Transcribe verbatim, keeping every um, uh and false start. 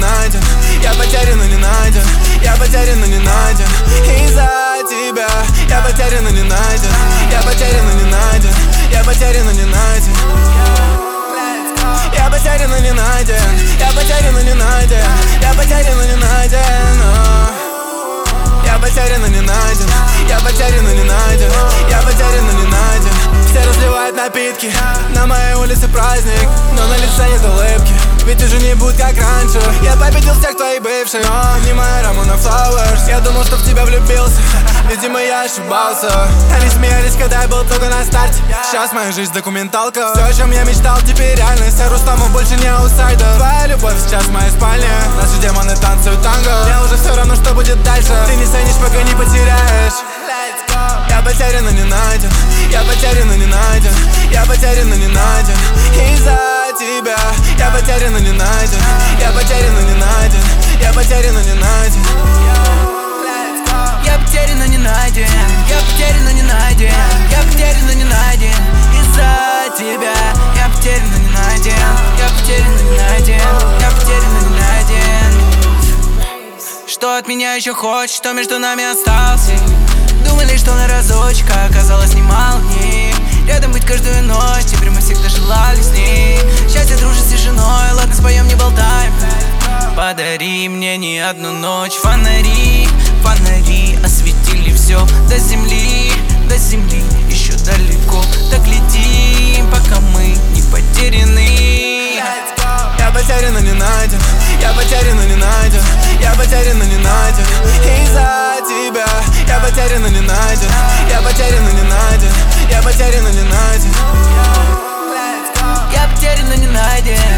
найден. Я потерян, но не найден. Я потерян, но не найден. Из-за тебя я потерян, но не найден. Я потерян, но не найден. Я потерян, но не найден. Я потерян, но не найден. Я потерян, но не найден. Я потерян, но не найден. Я потерян, но не найден. Я потерян, но не найден. Я потерян, но не найден. Все разливают напитки, на моей улице праздник, но на лице нет улыбки, ведь уже не будет как раньше. Я победил всех твоих бывших, но не моя Рамона Флауэрс. Я думал, что в тебя влюбился, видимо, я ошибался. Они смеялись, когда я был только на старте. Сейчас моя жизнь документалка. Все, о чем я мечтал, теперь реальность. А Рустамов больше не аутсайдер. Твоя любовь сейчас в моей спальне. Наши демоны танцуют танго. Мне уже все равно, что будет дальше. Ты не ценишь, пока не потеряешь. Я потерян, но не найден. Я потерян, но не найден. Я потерян, но не найден. Из-за тебя я потерян, но не найден. Я потерян, но не найден. Я потерян, но не найден. Я потерян, но не найден. Я потерян, но не найден. Я потерян, но не найден. Из-за тебя я потерян, но не найден. Я потерян, но не найден. Я потерян, но не найден. Что от меня еще хочешь, что между нами остался? Думали, что на разочек, а оказалось немало дней. Рядом быть каждую ночь, теперь мы всегда желали с ней. Счастье дружит с женой, ладно, споем, не болтаем. Подари мне не одну ночь. Фонари, фонари осветили все до земли, до земли еще далеко. Так летим, пока мы не потеряны. Я потерян, но не найден. Я потерян, но не найден. Я потерян, но не найден. Из-за тебя я потерян, но не найден. Я потерян, но не найден. Я потерян, но не найден. Я потерян, но не найден.